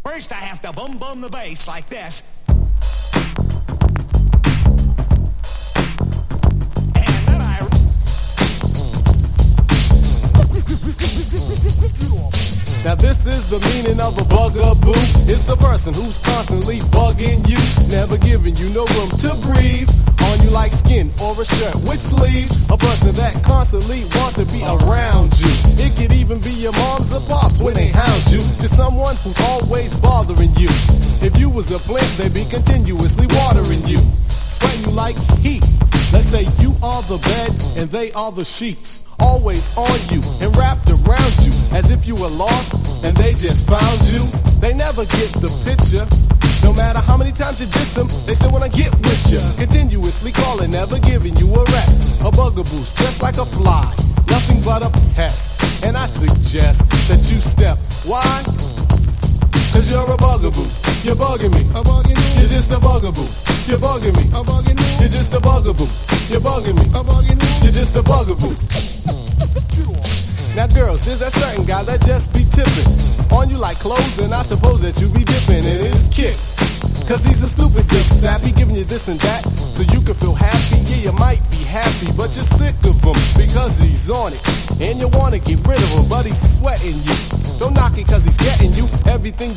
First I have to bum the bass like this. And then Now this is the meaning of a bugaboo. It's a person who's constantly bugging you, never giving you no room to breathe. On you like skin or a shirt with sleeves. A person that constantly wants to be around you. It could even be your moms or pops when they hound you. To someone who's always bothering you. If you was a plant, they'd be continuously watering you, sweating you like heat. Let's say you are the bed and they are the sheets. Always on you and wrapped around you as if you were lost and they just found you. They never get the picture. No matter how many times you diss them, they still wanna get with you. Continuously calling, never giving you a rest. A bugaboo's just like a fly, nothing but a pest. And I suggest that you step. Why? Cause you're a bugaboo. You're bugging me. You're just a bugaboo. You're bugging me. You're just a bugaboo. You're bugging me. You're just a bugaboo. Now girls, there's that certain guy that just be tipping on you like clothes, and I suppose that you be dipping in his kick. Cause he's a stupid dick sappy, giving you this and that so you can feel happy. Yeah, you might be happy, but you're sick of him because he's on it. And you wanna get rid of him, but he's sweating you. Don't knock it cause he's getting you everything